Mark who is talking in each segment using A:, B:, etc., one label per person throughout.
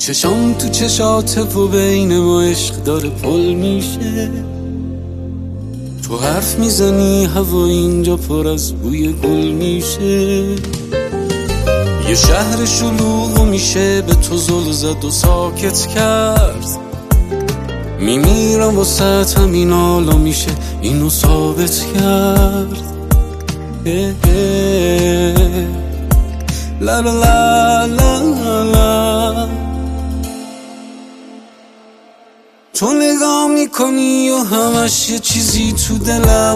A: چشام تو چشات و بین ما عشق داره پل میشه. تو حرف میزنی هوا اینجا پر از بوی گل میشه. یه شهر شلوغ میشه به تو زل زد و ساکت کرد. میمیرم واسه همین حالا میشه اینو ثابت کرد. لا لا لا لا لا. تو نگاه میکنی و همش یه چیزی تو دلم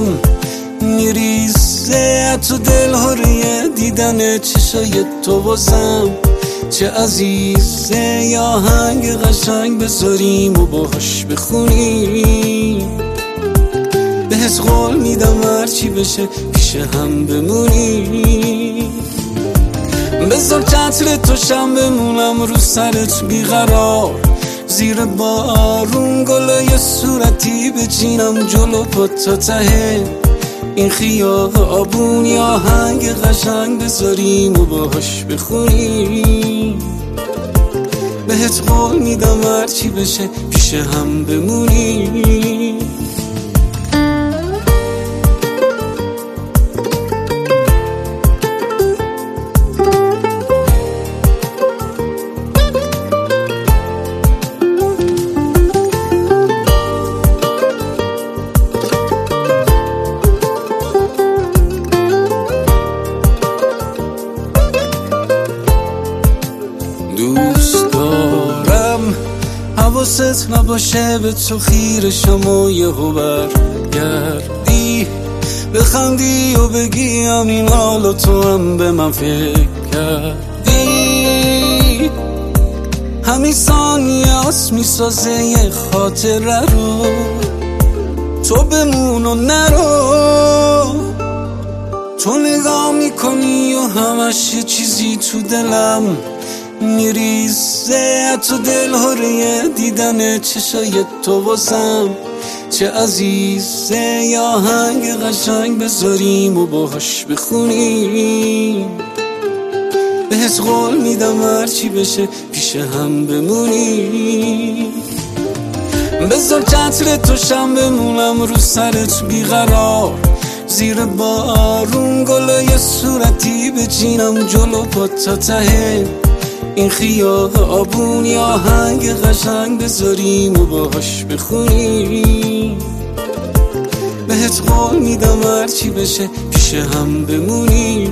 A: میریزه. تو دل هره دیدن چشای تو واسم چه عزیزه. یا آهنگ قشنگ بذاریم و باهاش بخونیم. بهت قول میدم هرچی بشه پیش هم بمونیم. بذار چتر تو شم بمونم رو سرت بیقرار. زیر بارون گلای صورتی بچینم جلو پا تا ته این خیابون. یا آهنگ قشنگ بذاریم و باهاش بخونیم. بهت قول میدم هرچی بشه پیش هم بمونیم. دوست دارم حواست نباشه به تو خیرشم و یهو برگردی بخندی و بگی همین حالا تو هم به من فکر کردی. همین ثانیه هست میسازه یه خاطره رو. تو بمون و نرو. تو نگاه میکنی و همش یه چیزی تو دلم میریزه. تو دل هره دیدن چشای تو واسم چه عزیزه. یا آهنگ قشنگ بذاریم و باهاش بخونیم. بهت قول میدم هرچی بشه پیش هم بمونیم. بذار چتر تو شم بمونم رو سرت بیقرار. زیر بارون گلای صورتی بچینم جلو پا تا ته این خیابون. یا آهنگ قشنگ بذاریم و باهاش بخونیم. بهت قول میدم هرچی بشه پیش هم بمونیم.